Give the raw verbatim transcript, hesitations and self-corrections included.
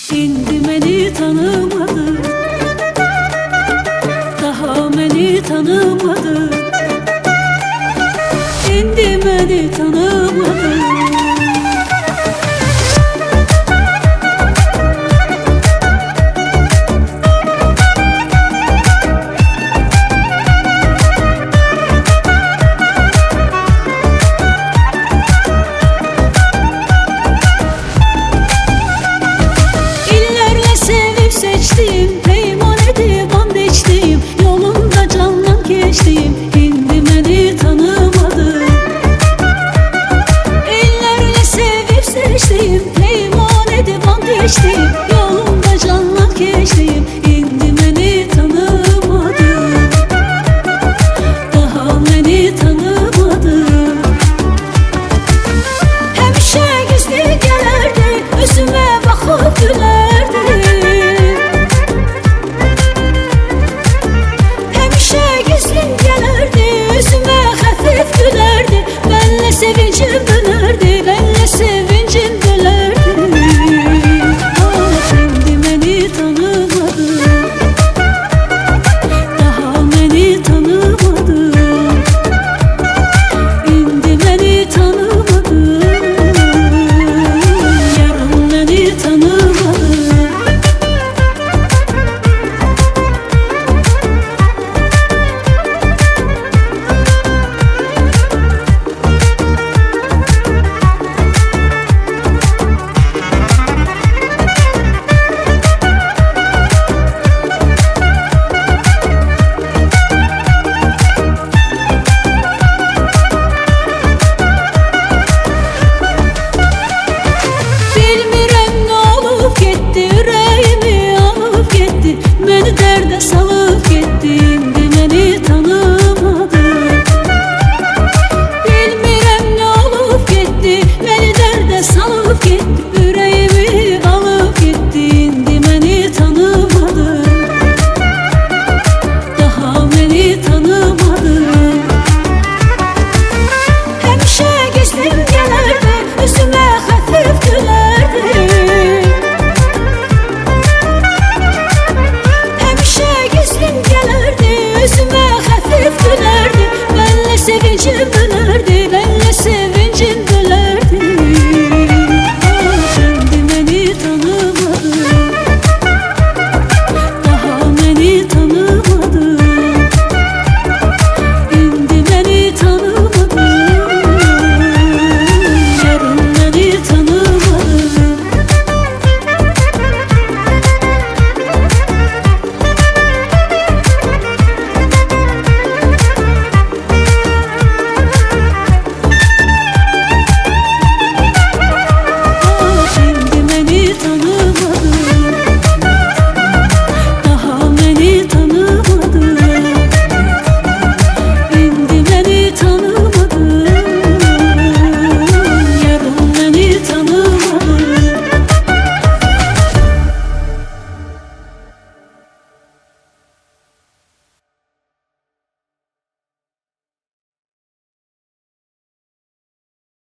İndi məni tanımadı, daha məni tanımadı. İndi məni tanımadı. Peyman edip and içtim, yolunda candan geçtim. İndi məni tanımadı. Ellerle sevip seçtim, peyman edip and içtim, yolunda candan geçtim. İndi məni tanımadı, daha məni tanımadı. Həmişə gizli gələrdi, üzümə baxıb gülərdi. Sevincim dönerdi, benle sevincim dönerdi. Ah, indi məni tanımadı, daha məni tanımadı. İndi məni tanımadı, yarın məni tanımadı. Məni dərdə salıb getdi, indi məni tanımadı. Bilmirəm nə olub getdi, məni dərdə salıb getdi.